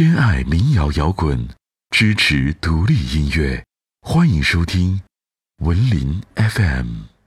偏爱民谣摇滚，支持独立音乐，欢迎收听文林 FM。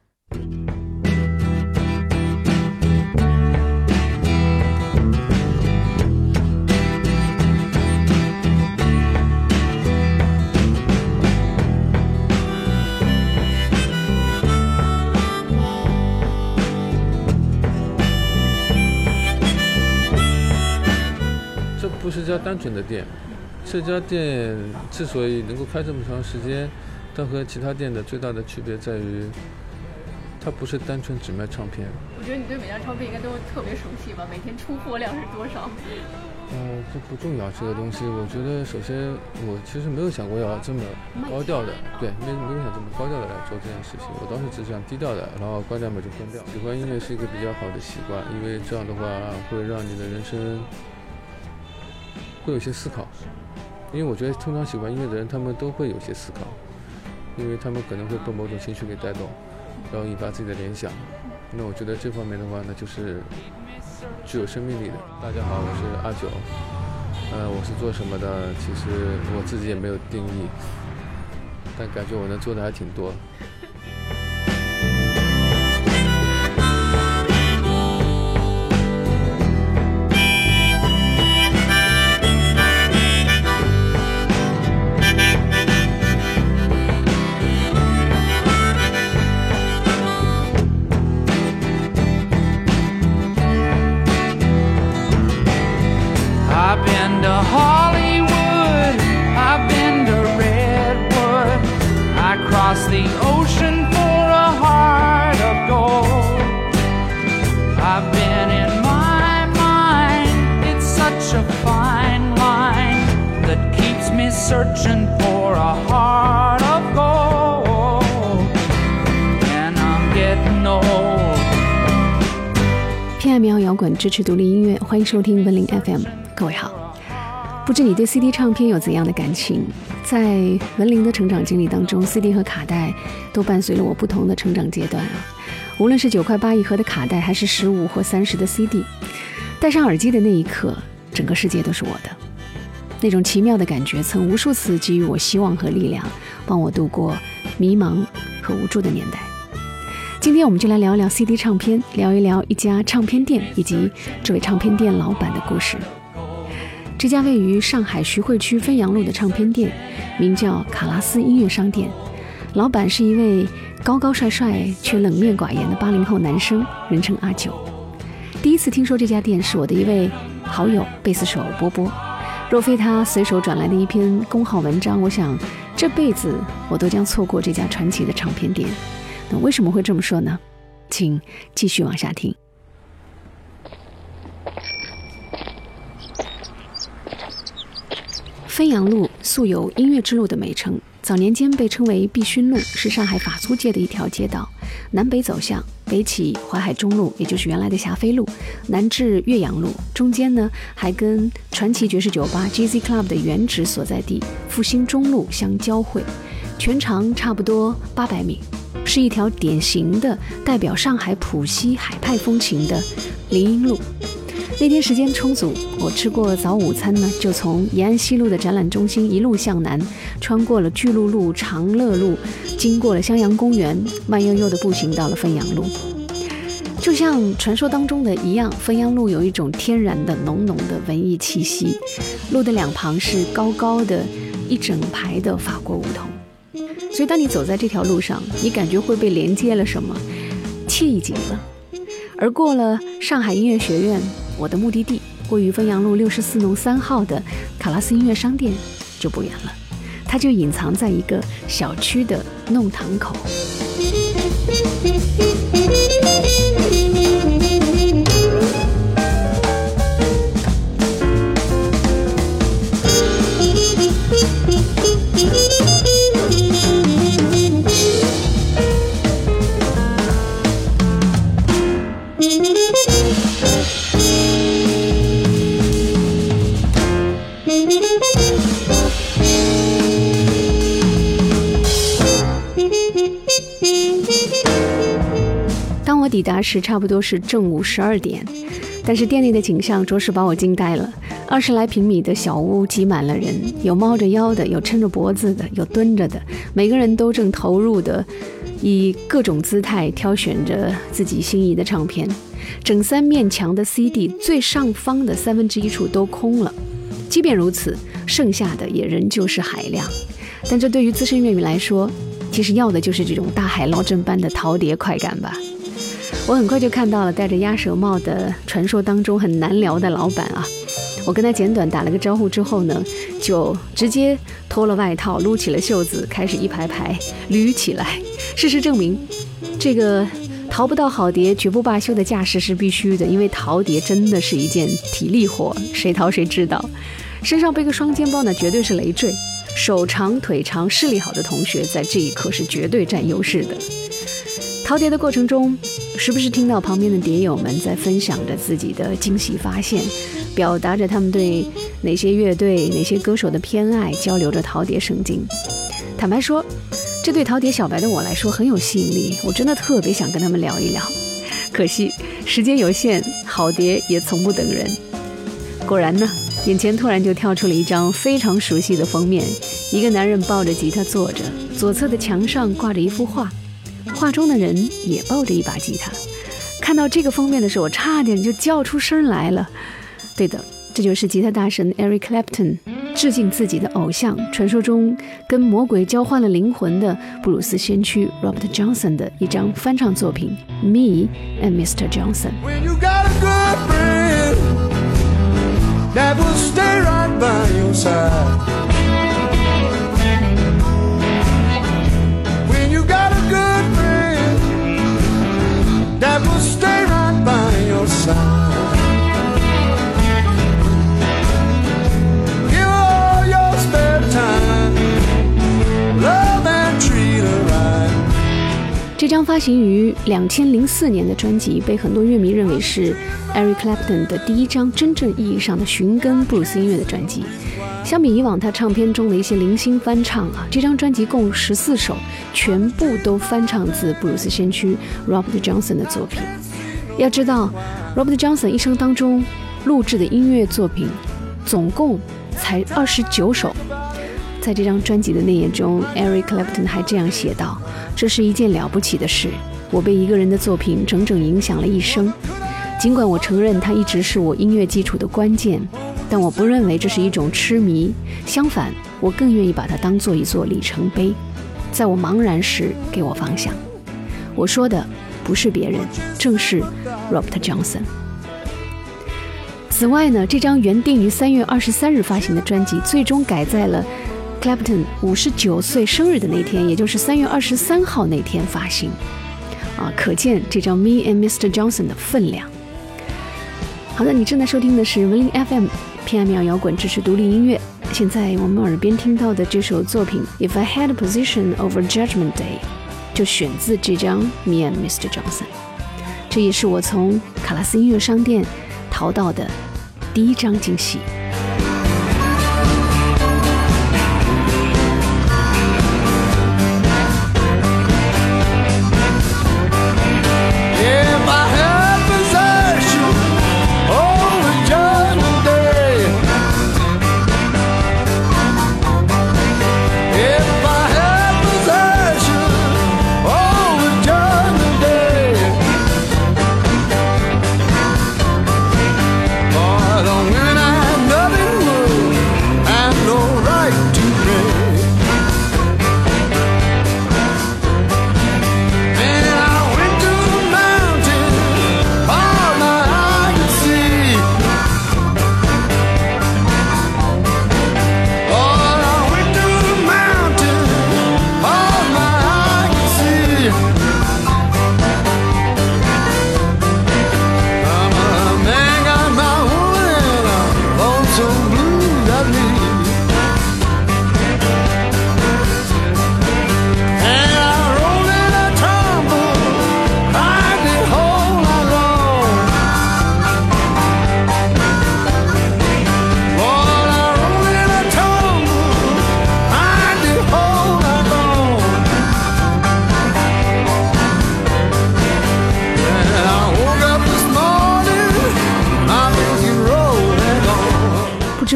这不是家单纯的店，这家店之所以能够开这么长时间，它和其他店的最大的区别在于，它不是单纯只卖唱片。 我觉得你对每家唱片应该都特别熟悉吧？每天出货量是多少？ 这不重要，这个东西，我觉得首先我其实没有想过要这么高调的，对，没有想这么高调的来做这件事情。我当时只想低调的，然后关掉嘛就关掉。喜欢音乐是一个比较好的习惯，因为这样的话会让你的人生会有些思考。因为我觉得通常喜欢音乐的人，他们都会有些思考，因为他们可能会被某种情绪给带动，然后引发自己的联想。那我觉得这方面的话，那就是具有生命力的。大家好，我是阿九，我是做什么的？其实我自己也没有定义，但感觉我能做的还挺多。 I've been to Hollywood, I've been to Redwood, I crossed the ocean for a heart of gold. I've been in my mind, it's such a fine line that keeps me searching for a heart of gold. And I'm getting old. 偏爱民谣摇滚，支持独立音乐，欢迎收听文林 FM。各位好，不知你对 CD 唱片有怎样的感情？在文林的成长经历当中， CD 和卡带都伴随了我不同的成长阶段啊。无论是9块8一盒的卡带，还是15或30的 CD， 戴上耳机的那一刻，整个世界都是我的。那种奇妙的感觉，曾无数次给予我希望和力量，帮我度过迷茫和无助的年代。今天我们就来聊一聊 CD 唱片，聊一聊一家唱片店以及这位唱片店老板的故事。这家位于上海徐汇区汾阳路的唱片店名叫卡拉斯音乐商店，老板是一位高高帅帅却冷面寡言的80后男生，人称阿九。第一次听说这家店是我的一位好友贝斯手波波，若非他随手转来的一篇公号文章，我想这辈子我都将错过这家传奇的唱片店。那为什么会这么说呢？请继续往下听。汾阳路素有音乐之路的美称，早年间被称为碧勋路，是上海法租界的一条街道，南北走向，北起淮海中路，也就是原来的霞飞路，南至岳阳路，中间呢还跟传奇爵士酒吧 GZ Club 的原址所在地复兴中路相交汇，全长差不多800米，是一条典型的代表上海浦西海派风情的林荫路。那天时间充足，我吃过早午餐呢，就从延安西路的展览中心一路向南，穿过了巨鹿路、长乐路，经过了襄阳公园，慢悠悠的步行到了汾阳路。就像传说当中的一样，汾阳路有一种天然的浓浓的文艺气息，路的两旁是高高的一整排的法国梧桐，所以当你走在这条路上，你感觉会被连接了什么，惬意极了。而过了上海音乐学院，我的目的地位于汾阳路64弄3号的卡拉斯音乐商店就不远了，它就隐藏在一个小区的弄堂口。当我抵达时，差不多是正午12点，但是店内的景象着实把我惊呆了。 20来平米的小屋挤满了人，有猫着腰的，有撑着脖子的，有蹲着的，每个人都正投入的以各种姿态挑选着自己心仪的唱片。整3面墙的 CD 最上方的1/3处都空了，即便如此，剩下的也仍旧是海量。但这对于资深乐迷来说，其实要的就是这种大海捞针般的淘碟快感吧。我很快就看到了戴着鸭舌帽的传说当中很难聊的老板啊，我跟他简短打了个招呼之后呢，就直接脱了外套，撸起了袖子，开始一排排捋起来。事实证明，这个淘不到好碟绝不罢休的架势是必须的，因为淘碟真的是一件体力活，谁淘谁知道。身上背个双肩包呢，绝对是累赘。手长腿长视力好的同学在这一刻是绝对占优势的。淘碟的过程中，时不时听到旁边的碟友们在分享着自己的惊喜发现，表达着他们对哪些乐队哪些歌手的偏爱，交流着淘碟圣经。坦白说，这对淘碟小白的我来说很有吸引力，我真的特别想跟他们聊一聊，可惜时间有限，好碟也从不等人。果然呢，眼前突然就跳出了一张非常熟悉的封面，一个男人抱着吉他坐着，左侧的墙上挂着一幅画，画中的人也抱着一把吉他。看到这个封面的时候，我差点就叫出声来了。对的，这就是吉他大神 Eric Clapton 致敬自己的偶像，传说中跟魔鬼交换了灵魂的布鲁斯先驱 Robert Johnson 的一张翻唱作品 Me and Mr. Johnson。When you got a good friend that will stay right by your side, when you got a good friend that will stay right by your side, give all your spare time, love and treat her right。 这张发行于2004年的专辑被很多乐迷认为是Eric Clapton 的第一张真正意义上的寻根布鲁斯音乐的专辑。相比以往他唱片中的一些零星翻唱啊，这张专辑共14首，全部都翻唱自布鲁斯先驱 Robert Johnson 的作品。要知道 Robert Johnson 一生当中录制的音乐作品总共才29首。在这张专辑的内页中， Eric Clapton 还这样写道，这是一件了不起的事，我被一个人的作品整整影响了一生。尽管我承认它一直是我音乐基础的关键，但我不认为这是一种痴迷，相反，我更愿意把它当做一座里程碑，在我茫然时给我方向。我说的不是别人，正是 Robert Johnson。 此外呢，这张原定于3月23日发行的专辑最终改在了 Clapton 59岁生日的那天，也就是3月23号那天发行可见这张 Me and Mr. Johnson 的分量。好的，你正在收听的是文林 FM 偏爱民谣摇滚，支持独立音乐。现在我们耳边听到的这首作品 If I Had a Position Over Judgment Day 就选自这张 Me and Mr. Johnson， 这也是我从卡拉斯音乐商店淘到的第一张惊喜。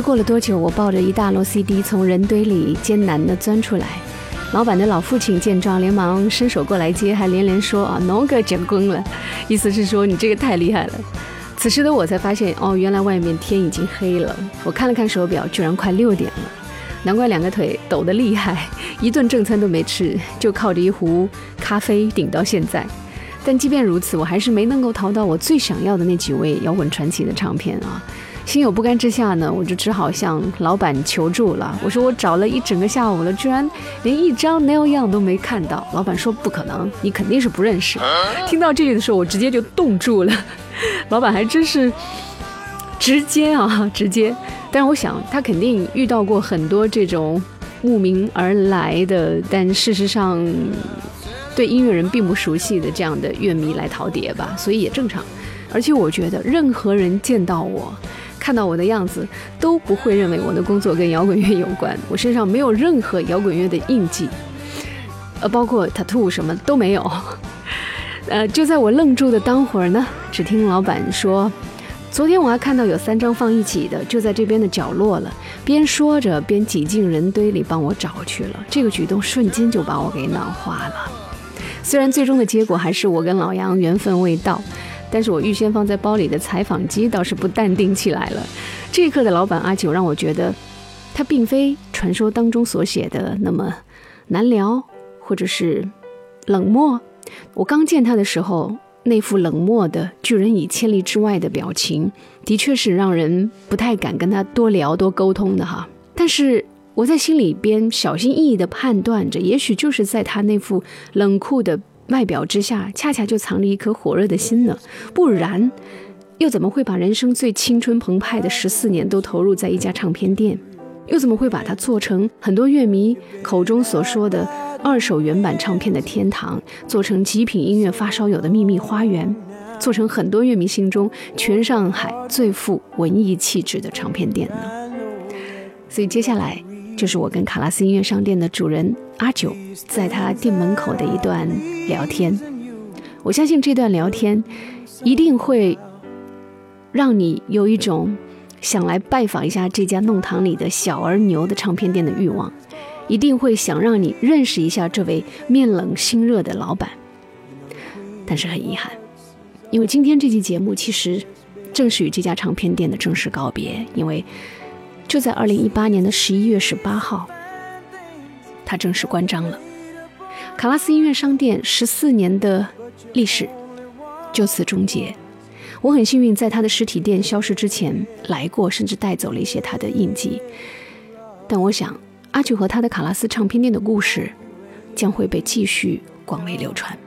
过了多久，我抱着一大摞 CD 从人堆里艰难地钻出来。老板的老父亲见状，连忙伸手过来接，还连连说啊，侬个结棍了，意思是说你这个太厉害了。此时的我才发现，原来外面天已经黑了。我看了看手表，居然快6点了，难怪两个腿抖得厉害，一顿正餐都没吃，就靠着一壶咖啡顶到现在。但即便如此，我还是没能够淘到我最想要的那几位摇滚传奇的唱片啊。心有不甘之下呢，我就只好向老板求助了。我说我找了一整个下午了，居然连一张 Neil Young 都没看到。老板说不可能，你肯定是不认识。听到这里的时候，我直接就冻住了。老板还真是直接。但是我想他肯定遇到过很多这种慕名而来的，但事实上对音乐人并不熟悉的这样的乐迷来陶碟吧，所以也正常。而且我觉得任何人见到我看到我的样子都不会认为我的工作跟摇滚乐有关，我身上没有任何摇滚乐的印记，包括 tattoo 什么都没有。就在我愣住的当会儿呢，只听老板说，昨天我还看到有3张放一起的，就在这边的角落了。边说着边挤进人堆里帮我找去了。这个举动瞬间就把我给恼化了。虽然最终的结果还是我跟老杨缘分未到，但是我预先放在包里的采访机倒是不淡定起来了。这一刻的老板阿九让我觉得，他并非传说当中所写的那么难聊，或者是冷漠。我刚见他的时候，那副冷漠的拒人以千里之外的表情，的确是让人不太敢跟他多聊多沟通的哈。但是我在心里边小心翼翼地判断着，也许就是在他那副冷酷的外表之下，恰恰就藏着一颗火热的心呢。不然又怎么会把人生最青春澎湃的14年都投入在一家唱片店？又怎么会把它做成很多乐迷口中所说的2手原版唱片的天堂，做成极品音乐发烧友的秘密花园，做成很多乐迷心中全上海最富文艺气质的唱片店呢？所以接下来就是我跟卡拉斯音乐商店的主人阿九在他店门口的一段聊天。我相信这段聊天一定会让你有一种想来拜访一下这家弄堂里的小而牛的唱片店的欲望，一定会想让你认识一下这位面冷心热的老板。但是很遗憾，因为今天这期节目其实正是与这家唱片店的正式告别，因为就在2018年的11月18号，它正式关张了。卡拉斯音乐商店14年的历史就此终结。我很幸运在他的实体店消失之前来过，甚至带走了一些他的印记。但我想阿九和他的卡拉斯唱片店的故事将会被继续广为流传。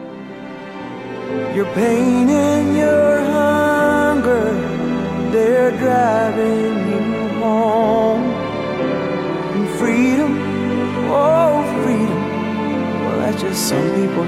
Your pain and your hunger, they're driving you home. And freedom, oh freedom, well that's just some people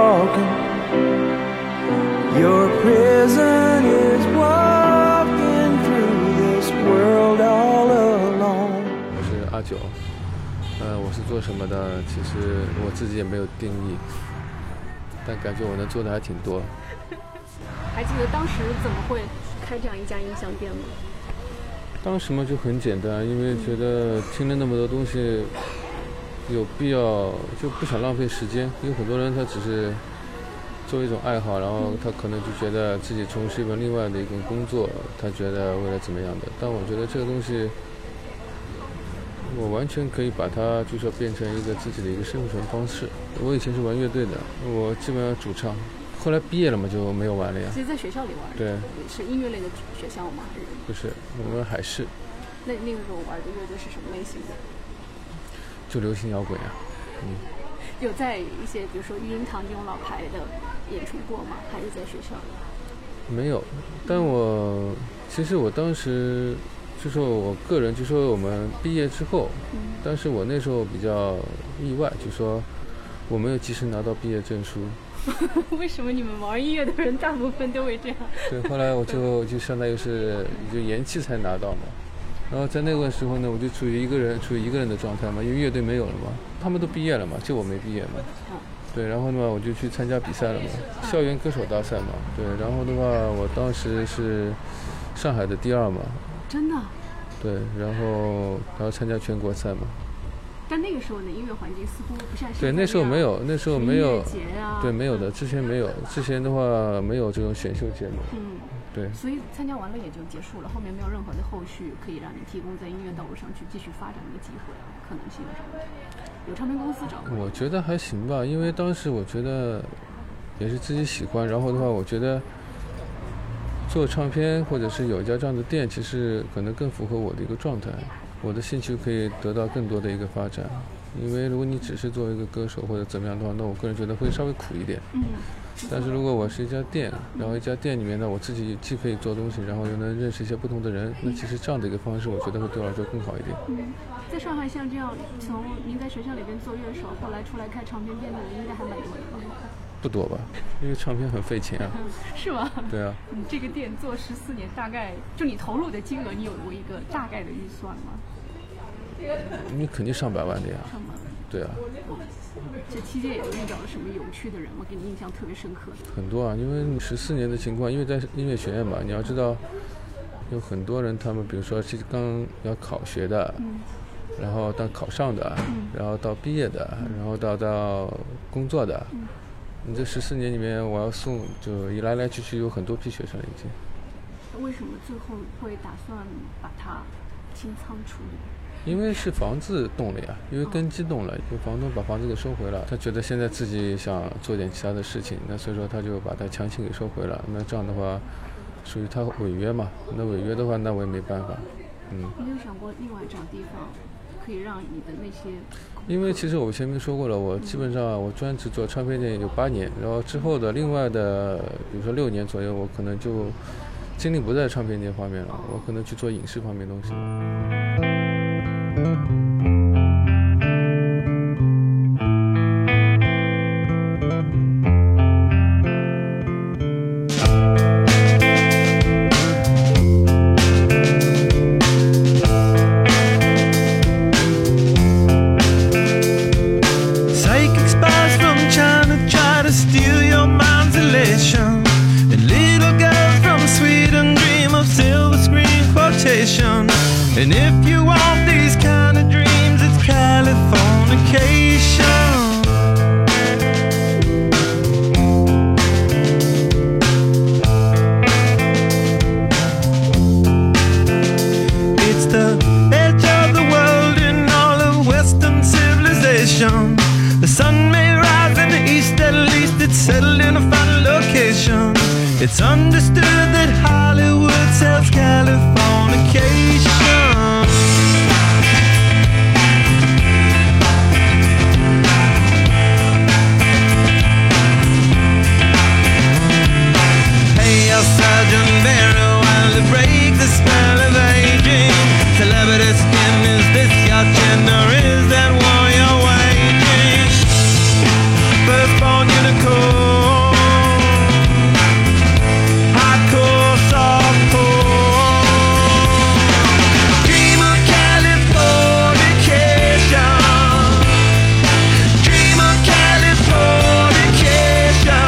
talking.Your prison is walking through this world all alone. 我是阿九，我是做什么的？其实我自己也没有定义，但感觉我能做的还挺多。 还记得当时怎么会开这样一家音像店吗？ 当时嘛就很简单，因为觉得听了那么多东西，有必要就不想浪费时间。有很多人他只是做一种爱好，然后他可能就觉得自己从事一份另外的一种工作，他觉得为了怎么样的。但我觉得这个东西我完全可以把它就是变成一个自己的一个生存方式。我以前是玩乐队的，我基本上主唱，后来毕业了嘛就没有玩了呀。 其实在学校里玩。 对， 是音乐类的学校吗？ 不是，我们海事。 那个时候玩的乐队是什么类型的？ 就流行摇滚呀。 有在一些比如说育婴堂这种老牌的演出过吗？还是在学校里？ 没有，但其实我当时就说我个人就说我们毕业之后，但是我那时候比较意外，就说我没有及时拿到毕业证书。 为什么你们玩音乐的人大部分都会这样？ 对，后来我就相当于是就延期才拿到嘛。然后在那个时候呢，我就处于一个人的状态嘛，因为乐队没有了嘛，他们都毕业了嘛，就我没毕业嘛。对，然后的话我就去参加比赛了嘛，校园歌手大赛嘛。对，然后的话我当时是上海的第2嘛。 真的？ 对，然后还要参加全国赛嘛。 但那个时候的音乐环境似乎不像现在。 对，那时候没有，那时候没有。 节啊。 对，没有的，之前没有，之前的话没有这种选秀节目。对。 所以参加完了也就结束了，后面没有任何的后续可以让你提供在音乐道路上去继续发展的机会可能性什么的。有唱片公司找过？ 我觉得还行吧，因为当时我觉得也是自己喜欢，然后的话，我觉得做唱片或者是有一家这样的店，其实可能更符合我的一个状态，我的兴趣可以得到更多的一个发展。因为如果你只是作为一个歌手或者怎么样的话，那我个人觉得会稍微苦一点。但是如果我是一家店，然后一家店里面呢，我自己既可以做东西，然后又能认识一些不同的人，那其实这样的一个方式，我觉得会对我来说更好一点。 在上海像这样，从您在学校里边做乐手，后来出来开唱片店的人应该还蛮多的。 不多吧，因为唱片很费钱啊。 是吗？ 对啊。 你这个店做14年，大概就你投入的金额，你有过一个大概的预算吗？ 你肯定上百万的呀。 上百万。 对啊。 这期间有遇到了什么有趣的人吗？给你印象特别深刻的？ 很多啊，因为14年的情况，因为在音乐学院嘛，你要知道，有很多人他们比如说是刚要考学的，然后到考上的，然后到毕业的，然后到工作的。你这14年里面，我要送就一来来去去有很多批学生已经。 为什么最后会打算把它清仓处理？ 因为是房子动了呀，因为根基动了，就房东把房子给收回了，他觉得现在自己想做点其他的事情，那所以说他就把它强行给收回了。那这样的话，属于他违约嘛？那违约的话，那我也没办法。 你有想过另外找地方，可以让你的那些？ 因为其实我前面说过了，我基本上我专职做唱片店有8年，然后之后的另外的，比如说6年左右，我可能就精力不在唱片店方面了，我可能去做影视方面的东西。 And if you want these kind of dreams, it's Californication. It's the edge of the world in all of Western civilization. The sun may rise in the east, at least it's settled in a final location. It's understood that Hollywood sells Californication. Sergeant Barrow, while to break the spell of aging. Celebrity skin, is this your chin or is that war you're waging? Firstborn unicorn, hardcore, softcore. Dream of Californication. Dream of Californication.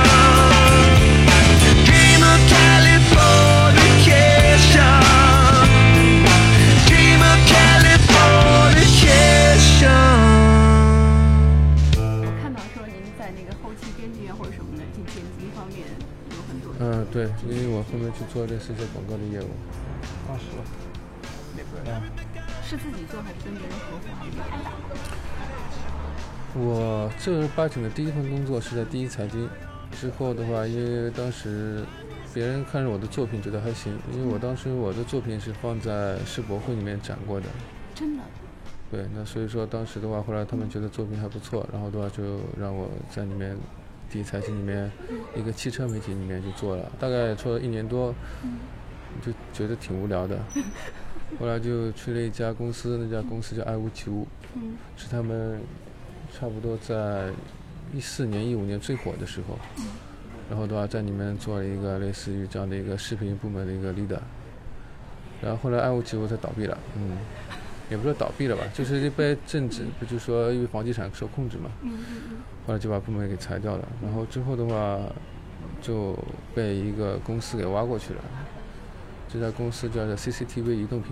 嗯，对，因为我后面去做类似一些广告的业务。 是自己做还是跟别人合伙还是拍档？ 我正儿八经的第一份工作是在第一财经，之后的话，因为当时别人看着我的作品觉得还行，因为我当时我的作品是放在世博会里面展过的。 真的？ 对，那所以说当时的话，后来他们觉得作品还不错，然后的话就让我在里面第一财经里面一个汽车媒体里面就做了，大概做了1年多，就觉得挺无聊的。后来就去了一家公司，那家公司叫爱屋及乌，是他们差不多在14年、15年最火的时候，然后的话在里面做了一个类似于这样的一个视频部门的一个 leader， 然后后来爱屋及乌才倒闭了，也不是倒闭了吧，就是被政治，不就说因为房地产受控制嘛，后来就把部门给裁掉了，然后之后的话就被一个公司给挖过去了。这家公司叫做 CCTV 移动频道，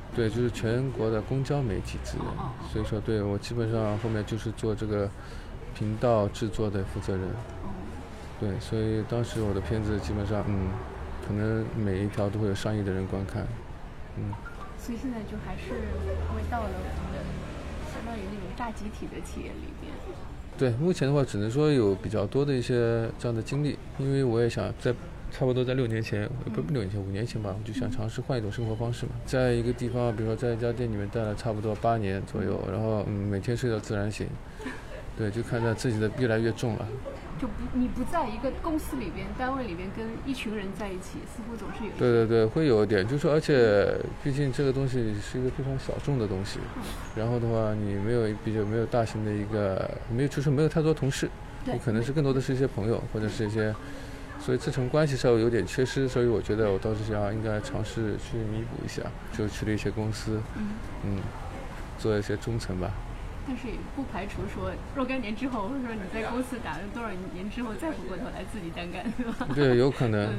对，就是全国的公交媒体职人，所以说对我基本上后面就是做这个频道制作的负责人。对，所以当时我的片子基本上可能每一条都会有上亿的人观看。 所以现在就还是回到了我们的相当于那种大集体的企业里边。 对，目前的话只能说有比较多的一些这样的经历，因为我也想差不多在6年前，不是6年前，5年前吧，我就想尝试换一种生活方式嘛。在一个地方，比如说在一家店里面待了差不多8年左右，然后每天睡到自然醒，对，就看到自己的越来越重了。 就你不在一个公司里边、单位里边跟一群人在一起，似乎总是有。 对对对，会有一点，就是说，而且毕竟这个东西是一个非常小众的东西，然后的话，你没有大型的一个就是没有太多同事，你可能是更多的是一些朋友或者是一些，所以这层关系稍微有点缺失，所以我觉得我倒是应该尝试去弥补一下，就去了一些公司，做一些中层吧。 但是也不排除说若干年之后，或者说你在公司打了多少年之后，再回过头来自己单干，对吧？ 对，有可能。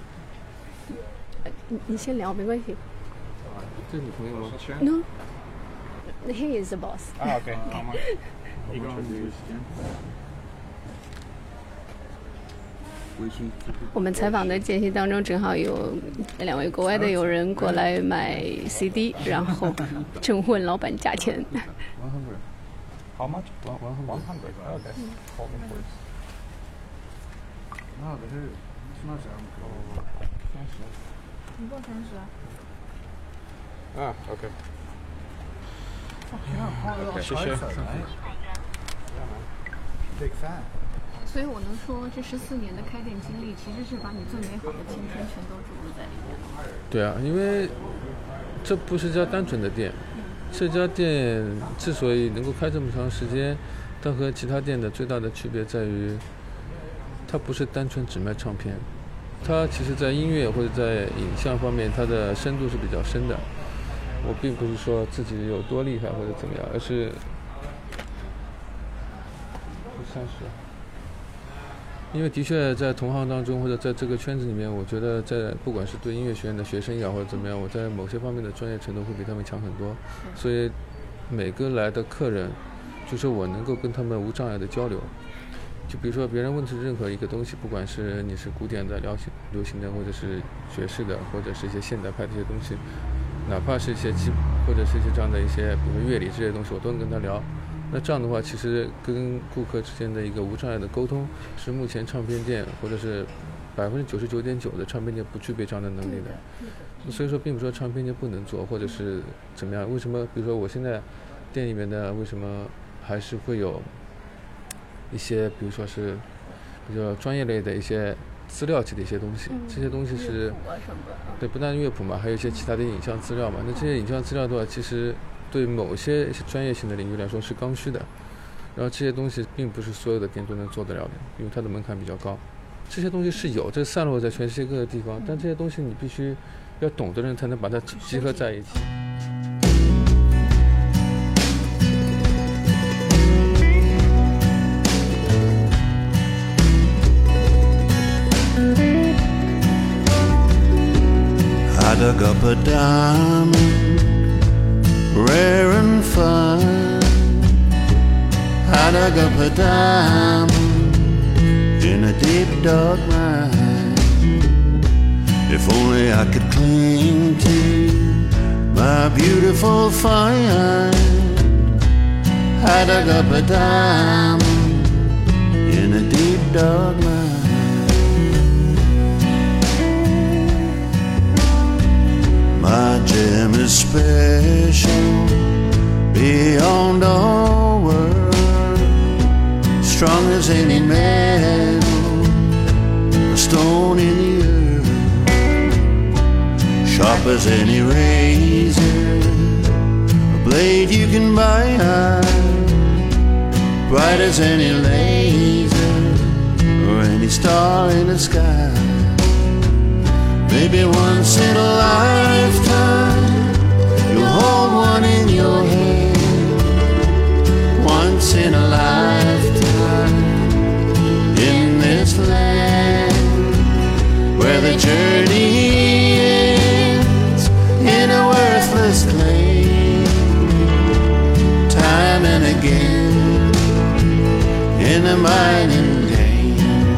你先聊，没关系。 这是你朋友吗 No, he is the boss. Okay. 我们采访的间隙当中，正好有2位国外的友人过来买 CD， 然后正问老板价钱。 How much? 100. Okay. Hold me please. No, this is not 一共30。 OK. 谢谢。 Big fan. 所以我能说，这14年的开店经历，其实是把你最美好的青春全都注入在里面了。 对啊，因为这不是家单纯的店。这家店之所以能够开这么长时间，它和其他店的最大的区别在于，它不是单纯只卖唱片，它其实在音乐或者在影像方面，它的深度是比较深的。我并不是说自己有多厉害或者怎么样，而是30。因为的确在同行当中或者在这个圈子里面，我觉得在不管是对音乐学院的学生也好或者怎么样，我在某些方面的专业程度会比他们强很多，所以每个来的客人就是我能够跟他们无障碍的交流。就比如说别人问起任何一个东西，不管是你是古典的、流行的，或者是爵士的，或者是一些现代派的一些东西，哪怕是一些或者是一些这样的一些比如说乐理这些东西，我都能跟他聊。那这样的话，其实跟顾客之间的一个无障碍的沟通，是目前唱片店或者是99.9%的唱片店不具备这样的能力的。所以说，并不是说唱片店不能做，或者是怎么样。为什么？比如说我现在店里面的为什么还是会有一些，比如说是比较专业类的一些资料级的一些东西，这些东西是对，不但乐谱嘛，还有一些其他的影像资料嘛。那这些影像资料的话，其实对某些专业性的领域来说是刚需的，然后这些东西并不是所有的店都能做得了的，因为它的门槛比较高。这些东西是有，这散落在全世界各个地方，但这些东西你必须要懂的人才能把它集合在一起。 I dug up a diamond, rare and fine. I dug up a diamond in a deep dark mine. If only I could cling to my beautiful find. I dug up a diamond in a deep dark mine. My gem is special beyond all words, strong as any metal, a stone in the earth, sharp as any razor, a blade you can buy, bright as any laser or any star in the sky. Maybe once in a lifetime you'll hold one in your hand. Once in a lifetime in this land where the journey ends in a worthless clay. again in the mining day.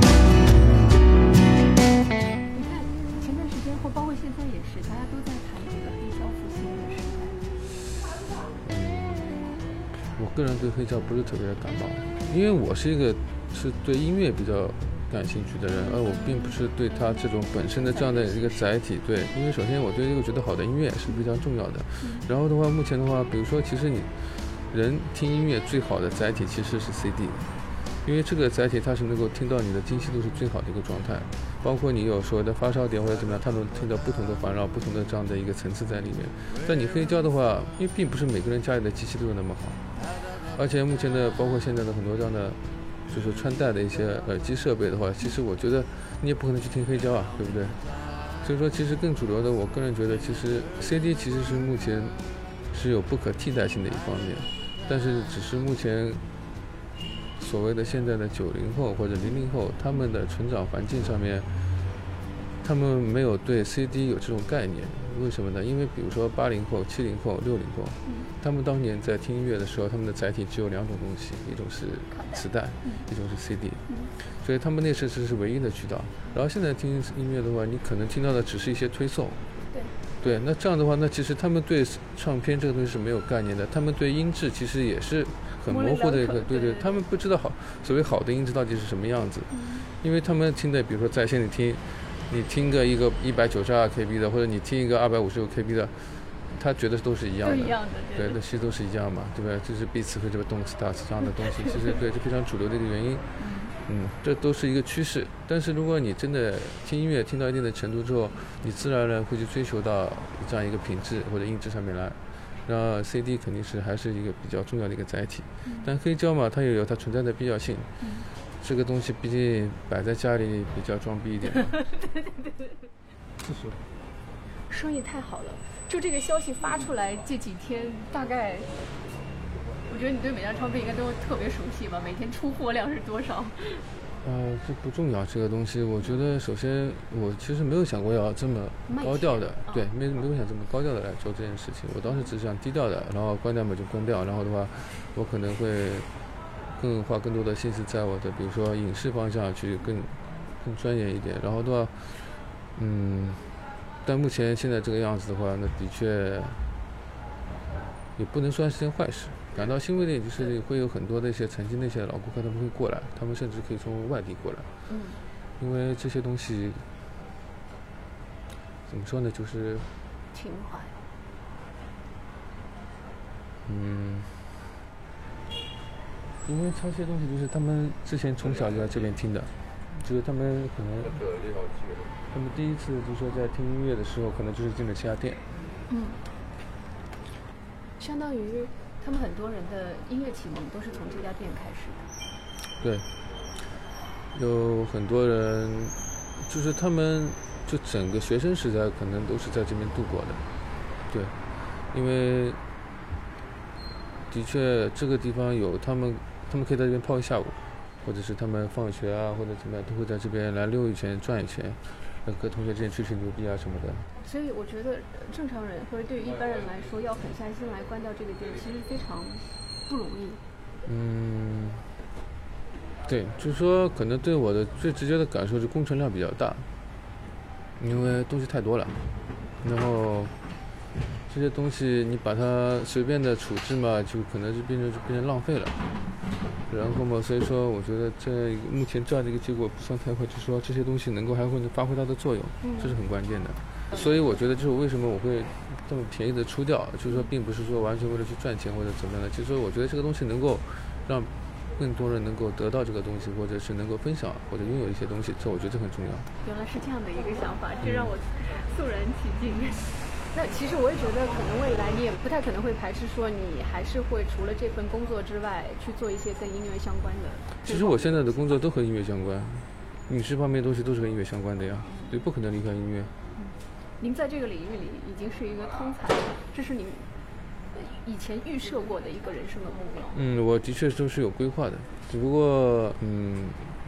你看前段时间或包括现在也是，大家都在谈这个黑胶复兴的时代。 我个人对黑胶不是特别的感冒，因为我是一个对音乐比较感兴趣的人，而我并不是对它这种本身的这样的一个载体。对，因为首先我对这个觉得好的音乐是非常重要的。然后的话，目前的话，比如说，其实你人听音乐最好的载体其实是 CD， 因为这个载体它是能够听到你的精细度是最好的一个状态，包括你有所谓的发烧点或者怎么样，它能听到不同的环绕、不同的这样的一个层次在里面。但你黑胶的话，因为并不是每个人家里的机器都有那么好，而且目前的包括现在的很多这样的就是穿戴的一些耳机设备的话，其实我觉得你也不可能去听黑胶啊，对不对？所以说，其实更主流的，我个人觉得，其实 CD 其实是目前是有不可替代性的一方面，但是只是目前所谓的现在的90后或者00后，他们的成长环境上面，他们没有对 CD 有这种概念。为什么呢？因为比如说80后、70后、60后，他们当年在听音乐的时候，他们的载体只有2种东西，一种是磁带，一种是 CD，所以他们那时是唯一的渠道。然后现在听音乐的话，你可能听到的只是一些推送。对，那这样的话，那其实他们对唱片这个东西是没有概念的，他们对音质其实也是很模糊的一个，对，他们不知道所谓好的音质到底是什么样子，因为他们听的，比如说在线你听个一个192 KB 的，或者你听一个256 KB 的，他觉得都是一样的，对，那其实都是一样嘛，对吧？就是彼此和这个动词大词这样的东西，其实对，这非常主流的一个原因。这都是一个趋势。但是如果你真的听音乐听到一定的程度之后，你自然而然会去追求到这样一个品质或者音质上面来。那 CD 肯定是还是一个比较重要的一个载体，但黑胶嘛，它也有它存在的必要性。这个东西毕竟摆在家里比较装逼一点。 对，生意太好了。就这个消息发出来这几天，大概我觉得你对每张唱片应该都特别熟悉吧？每天出货量是多少？ 这不重要，这个东西，我觉得首先我其实没有想过要这么高调的，对，没有想这么高调的来做这件事情。我当时只是想低调的，然后关掉嘛就关掉，然后的话，我可能会花更多的心思在我的比如说影视方向去更专业一点，然后的话，但目前现在这个样子的话，那的确也不能算是件坏事。感到欣慰的就是会有很多的一些曾经那些老顾客他们会过来，他们甚至可以从外地过来，因为这些东西怎么说呢，就是情怀。 因为这些东西就是他们之前从小就在这边听的，就是他们可能他们第一次就是说在听音乐的时候，可能就是进了这家店。 相当于他们很多人的音乐启蒙都是从这家店开始的。 对，有很多人就是他们就整个学生时代可能都是在这边度过的。对，因为的确这个地方有他们可以在这边泡一下午，或者是他们放学啊或者怎么样都会在这边来溜一圈转一圈，和同学之间吹吹牛逼啊什么的。 所以我觉得正常人或者对于一般人来说，要狠下心来关掉这个店，其实非常不容易。 对，就是说可能对我的最直接的感受是工程量比较大，因为东西太多了，然后这些东西你把它随便的处置嘛，就可能就变成浪费了。然后嘛，所以说我觉得目前这样的一个结果不算太坏，就是说这些东西还会发挥它的作用，这是很关键的。所以我觉得就是为什么我会这么便宜的出掉，就是说并不是说完全为了去赚钱或者怎么样的，就是说我觉得这个东西能够让更多人能够得到这个东西，或者是能够分享或者拥有一些东西，这我觉得这很重要。 原来是这样的一个想法，这让我肃然起敬。那其实我也觉得，可能未来你也不太可能会排斥说，你还是会除了这份工作之外，去做一些跟音乐相关的。 其实我现在的工作都和音乐相关，影视方面东西都是跟音乐相关的呀，对，不可能离开音乐。 您在这个领域里已经是一个通才了，这是您以前预设过的一个人生的目标。 我的确都是有规划的，只不过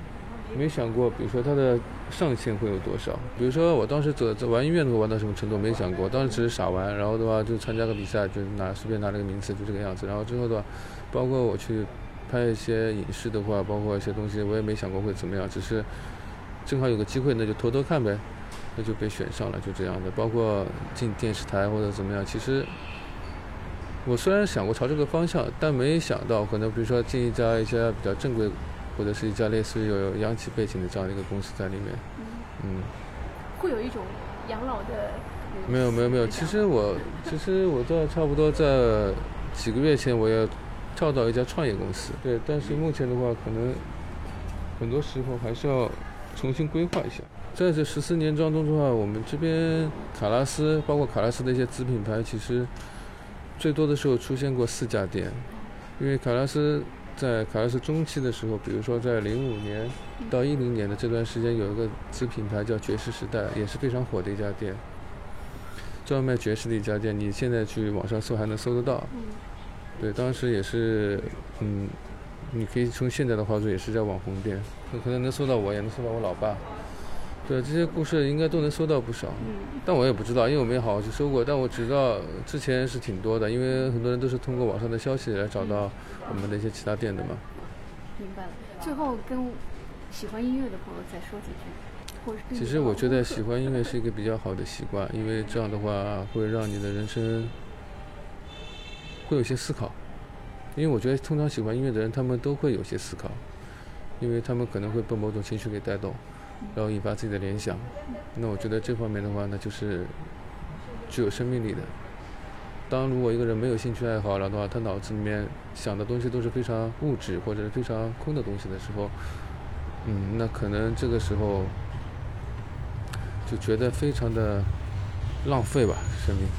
没想过，比如说它的上限会有多少。比如说我当时走玩音乐能够玩到什么程度，没想过。当时只是傻玩，然后的话就参加个比赛，就随便拿了个名次，就这个样子。然后之后的话，包括我去拍一些影视的话，包括一些东西，我也没想过会怎么样，只是正好有个机会，那就偷偷看呗，那就被选上了，就这样的。包括进电视台或者怎么样，其实我虽然想过朝这个方向，但没想到可能比如说进一些比较正规，或者是一家类似于有央企背景的这样的一个公司在里面。 会有一种养老的。 没有，其实我在差不多在几个月前我也跳到一家创业公司，对，但是目前的话可能很多时候还是要重新规划一下。在这14年当中的话，我们这边卡拉斯，包括卡拉斯的一些子品牌，其实最多的时候出现过4家店，因为卡拉斯在卡拉斯中期的时候，比如说在05年到10年的这段时间，有一个子品牌叫爵士时代，也是非常火的一家店，专门卖爵士的一家店，你现在去网上搜还能搜得到。对，当时也是，你可以从现在的话说也是叫网红店，可能能搜到我，也能搜到我老爸。对，这些故事应该都能搜到不少，但我也不知道，因为我没好好去搜过。但我知道之前是挺多的，因为很多人都是通过网上的消息来找到我们的一些其他店的嘛。 明白了。最后跟喜欢音乐的朋友再说几句，或者是其实我觉得喜欢音乐是一个比较好的习惯，因为这样的话会让你的人生会有些思考。因为我觉得通常喜欢音乐的人，他们都会有些思考，因为他们可能会被某种情绪给带动，然后引发自己的联想。那我觉得这方面的话呢，就是具有生命力的。如果一个人没有兴趣爱好了的话，他脑子里面想的东西都是非常物质或者是非常空的东西的时候，那可能这个时候就觉得非常的浪费吧，生命。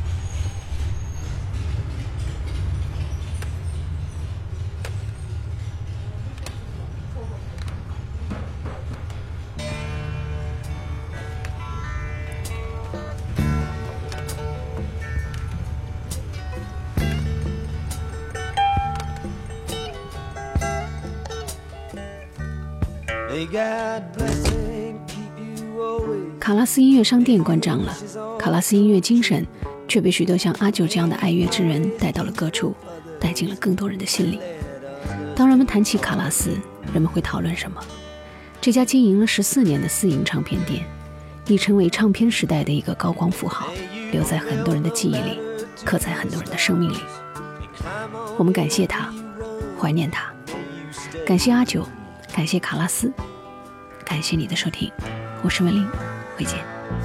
卡拉斯音乐商店关张了，卡拉斯音乐精神却被许多像阿九这样的爱乐之人带到了各处，带进了更多人的心里。当人们谈起卡拉斯，人们会讨论什么？这家经营了14年的私营唱片店，已成为唱片时代的一个高光符号，留在很多人的记忆里，刻在很多人的生命里。我们感谢他，怀念他，感谢阿九，感谢卡拉斯，感谢你的收听，我是文玲，回见。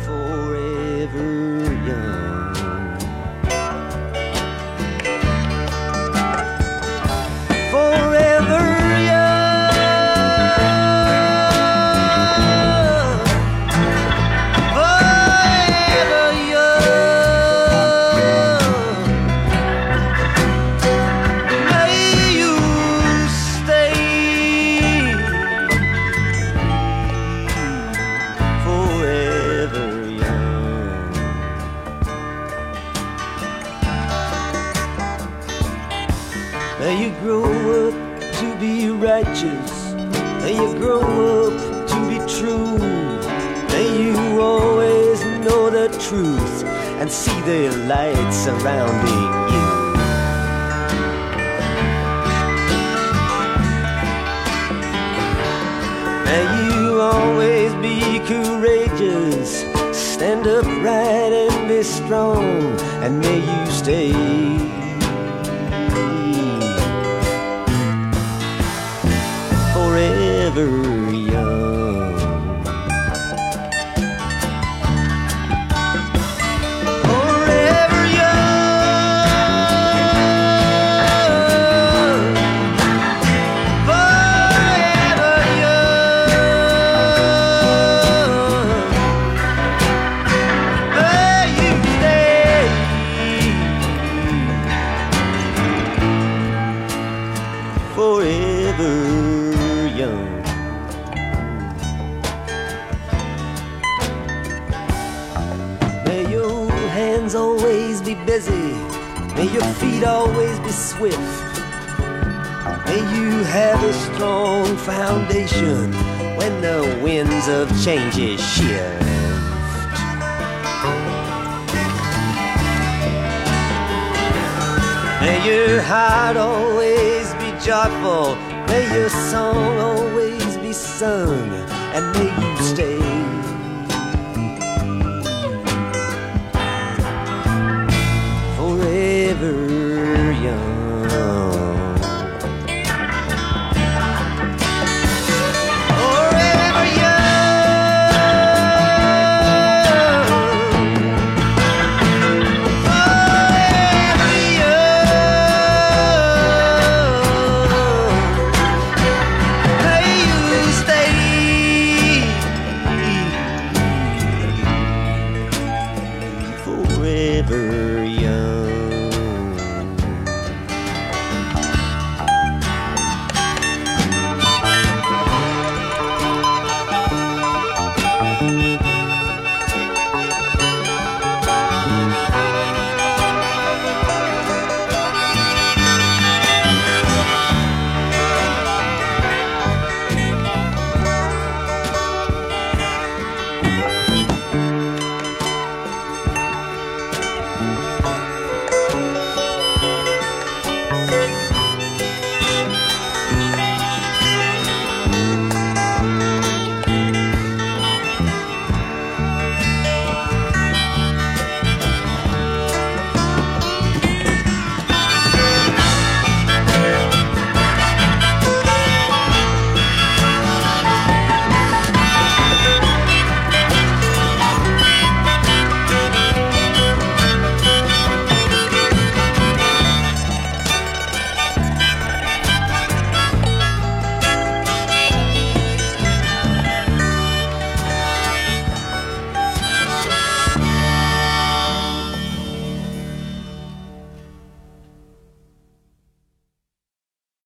May you grow up to be righteous. May you grow up to be true. May you always know the truth and see the light surrounding you. May you always be courageous. Stand upright and be strong. And may you stay forever young. Forever young. Forever young. May you stay forever young. May your hands always be busy. May your feet always be swift. May May you have a strong foundation when the winds of change shift. May your heart always be joyful, may your song always be sung, and may you stay forever young.